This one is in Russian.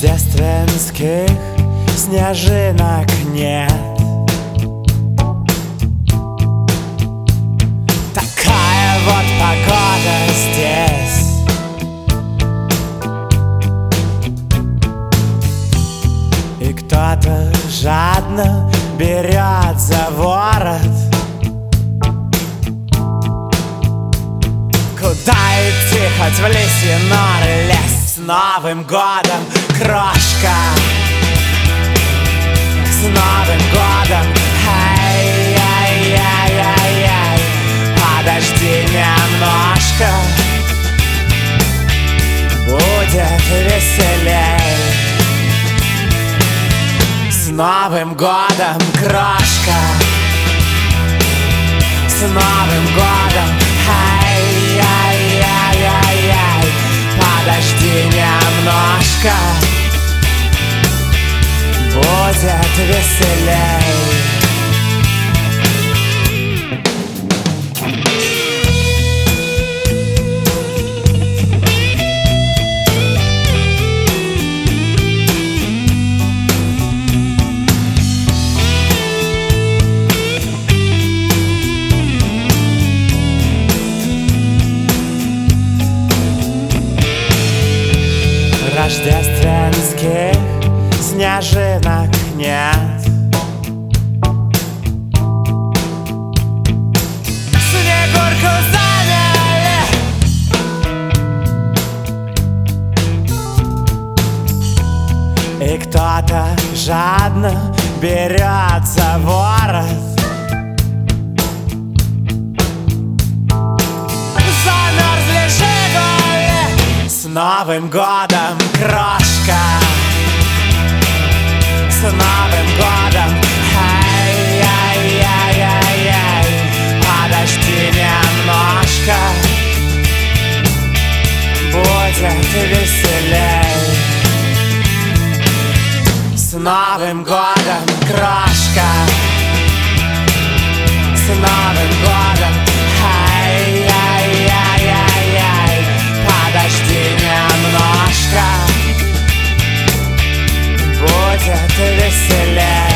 Рождественских снежинок нет. Такая вот погода здесь. И кто-то жадно берет за ворот. Куда идти, хоть в лисьи норы лезть? С Новым годом, крошка! С Новым годом! Ай-яй-яй-яй-яй! Подожди немножко, будет веселей. С Новым годом, крошка! С Новым годом! Ай-яй-яй-яй-яй! Подожди немножко, будет веселей. Рождественских снежинок нет. Снегурку заняли. И кто-то жадно берет за ворот. Замерзли «Жигули». С Новым годом, крошка! С Новым годом! Ай-яй-яй-яй-яй! Подожди немножко, будет веселей. С Новым годом, крошка! С Новым годом! Ай-яй-яй-яй-яй! Подожди немножко, будет веселей.